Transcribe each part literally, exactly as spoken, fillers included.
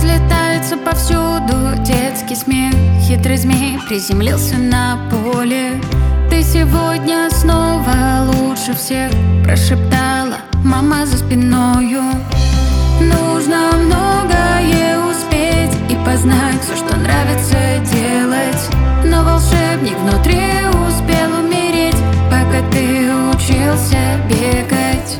разлетаются повсюду детский смех. Хитрый змей приземлился на поле. Ты сегодня снова лучше всех, прошептала мама за спиною. Нужно многое успеть и познать все, что нравится делать. Но волшебник внутри успел умереть, пока ты учился бегать.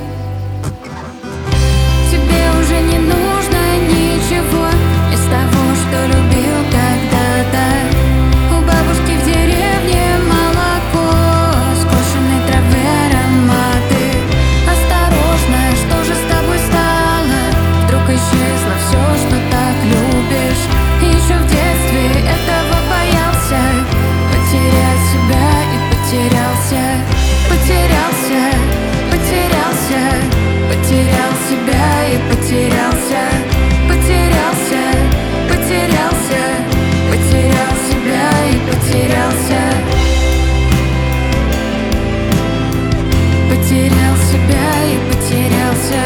Тебе уже не нужно ничего из того, что любил когда-то. У бабушки в деревне молоко, скошенной травы ароматы. Осторожно, что же с тобой стало? Вдруг исчезло все, что так любишь. Еще в детстве этого боялся, потерять себя и потерялся. Потерялся, потерялся, потерял себя и потерялся. Потерялся, потерялся, потерял себя и потерялся. Потерял себя и потерялся.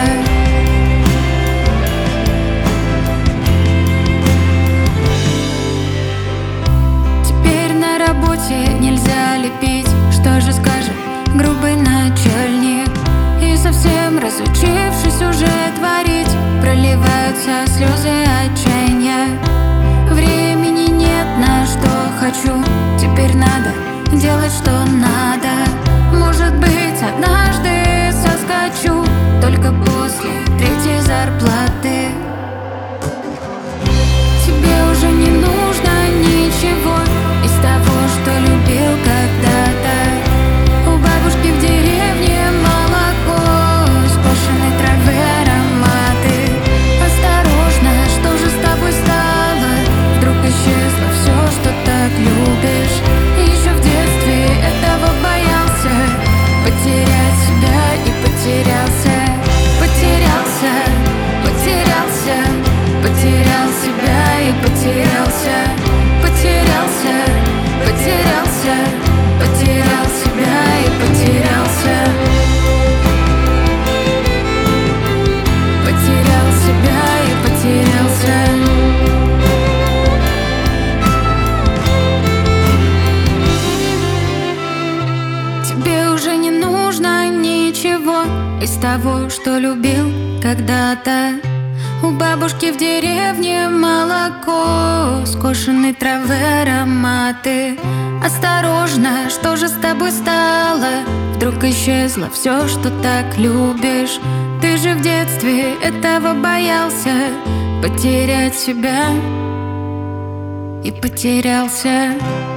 Теперь на работе нельзя лепить. Что же скажет грубый начальник? И совсем разучившись уже творить, проливаются слезы отчаяния. Времени нет на что хочу, теперь надо делать, что надо. Может быть, однажды соскочу, только после третьей зарплаты. Тебе уже не нужно ничего из того, что любил когда-то. У бабушки в деревне молоко, скошенной травы ароматы. Осторожно, что же с тобой стало? Вдруг исчезло все, что так любишь. Еще в детстве этого боялся, потерять себя и потерялся. Потерялся, потерялся, потерял себя и потерялся. Потерялся, потерялся, потерял себя и потерялся. Потерял себя и потерялся. Тебе уже не нужно ничего из того, что любил когда-то. У бабушки в деревне молоко, скошенной травы ароматы. Осторожно, что же с тобой стало? Вдруг исчезло все, что так любишь. Ты же в детстве этого боялся, потерять себя и потерялся.